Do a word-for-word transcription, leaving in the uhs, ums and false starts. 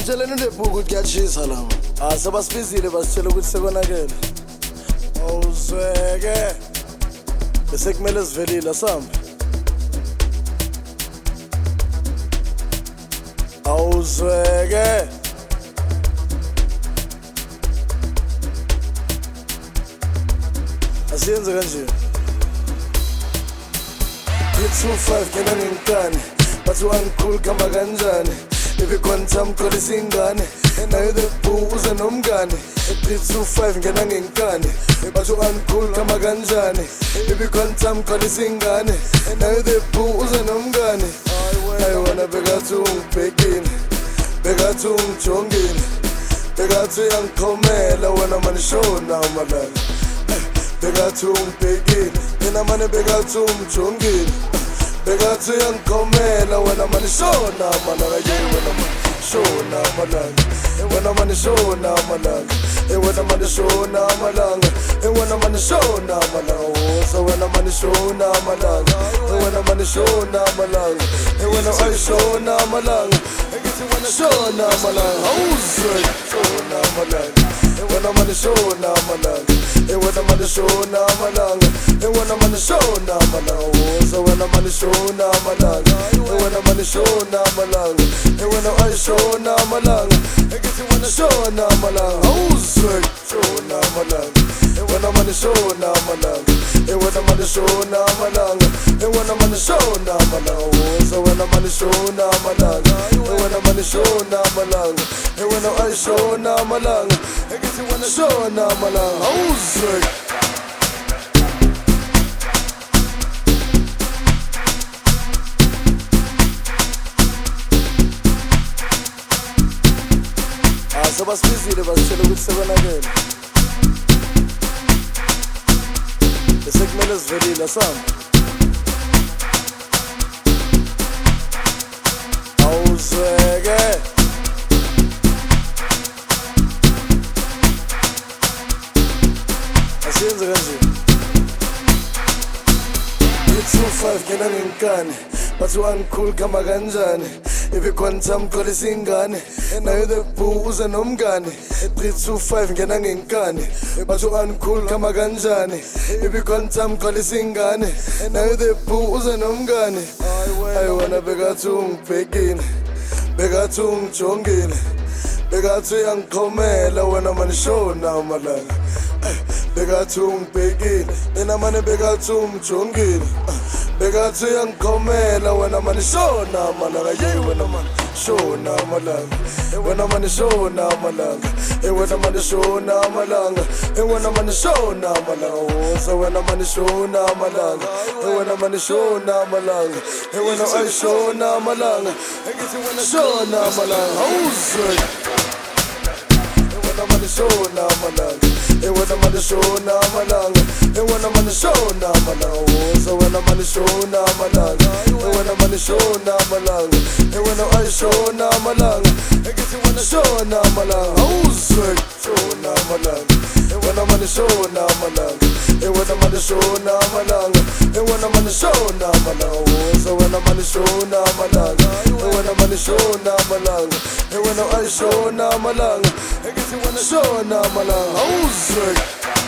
Angelina lebhuku ukuthi kuyachisa la. Ah sebasibizile basitshela ukuthi sekonakele. Awuzweke. Bese kumele sivelile sambe. Awuzweke. Asiyenze kanje. two five kena nginkani bathi wangikhulu kama kanjani if ikhontam khona isingane nayo the boo uze nomngane three two five ngena nginkani bathi wangikhulu kama kanjani if ikhontam khona isingane nayo the boo uze nomngane ayi wena bekathi ungibhekile bekathi ungijongile bekathi yangikhomela wena manje show now malala bekathi ungibhekile mina manje bekathi ungijongile bekathi yangikhomela wena manje shona malanga ye wena manje shona malanga wena manje shona malanga wena manje shona malanga wena manje shona malanga so wena manje shona malanga wena manje shona malanga wena ay shona malanga ngithi wena shona malanga awuzwe shona malanga wena manje shona malanga wena manje shona malanga wena manje shona malanga so wena manje shona malanga wena manje shona malanga wena ay shona malanga ngithi wena shona malanga awuzwe shona malanga wena manje shona malanga wena manje shona malanga wena manje shona malanga so wena manje shona malanga wena manje shona malanga wena ay shona malanga ngithi wena shona malanga awuzwe sebasibizile basitshela ukuthi sekonakele bese kumele sivelile sami awuzweke asiyenze kanje two five kena nginkani bathi wangikhulu kama kanjani if ikhontam khona isingane nayo the boo uze nomngane three two five ngena nginkani bathi wangikhulu kama kanjani if ikhontam khona isingane nayo the boo uze nomngane ayi wena bekathi ungibhekile bekathi ungijongile bekathi yangikhomela wena manje shona malanga bekathi ungibhekile mina manje bekathi ungijongile bekathi yangikhomela wena manje shona malanga ye wena manje shona malanga wena manje shona malanga wena manje shona malanga wena manje shona malanga so wena manje shona malanga wena manje shona malanga wena ay shona malanga ngithi wena shona malanga awuzwe wena manje shona malanga wena manje shona malanga wena manje shona malanga so wena manje shona malanga wena manje shona malanga wena ay shona malanga ngithi wena shona malanga awuzwe shona malanga wena manje shona malanga wena manje shona malanga wena manje shona malanga so wena manje shona malanga wena manje shona malanga wena ay shona malanga ngithi wena shona malanga awuzwe